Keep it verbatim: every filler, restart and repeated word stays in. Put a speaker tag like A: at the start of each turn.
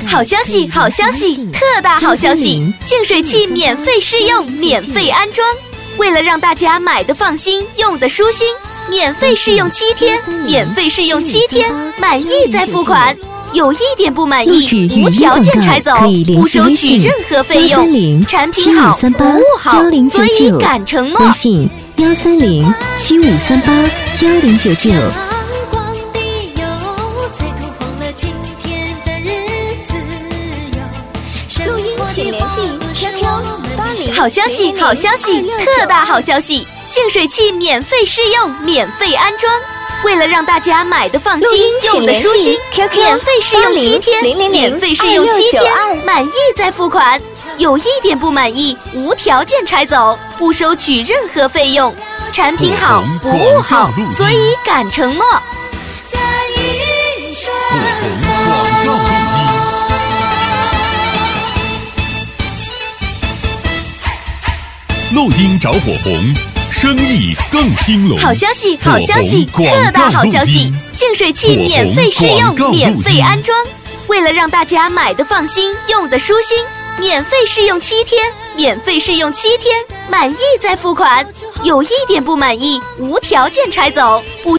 A: 好消息，好消息，特大好消息！净水器免费试用，免费安装。为了让大家买的放心，用的舒心，免费试用七天，免费试用七天，满意再付款。有一点不满意，无条件拆走，不收取任何费用。产品好，服务好，所以敢承诺。
B: 微信幺三零七五三八幺零九九。
C: 录音请联系 Q Q 八零。
A: 好消息，好消息，特大好消息！净水器免费试用，免费安装。为了让大家买的放心，用的舒心，免费试用七天，免费试用七天，满意再付款。有一点不满意，无条件拆走，不收取任何费用。产品好，服务好，所以敢承诺。
D: 路金着火红，生意更兴隆。
A: 好消息，好消息，特大好消息！净水器免费试用，免费安装。为了让大家买的放心，用的舒心，免费试用七天，免费试用七天，满意再付款。有一点不满意，无条件拆走，不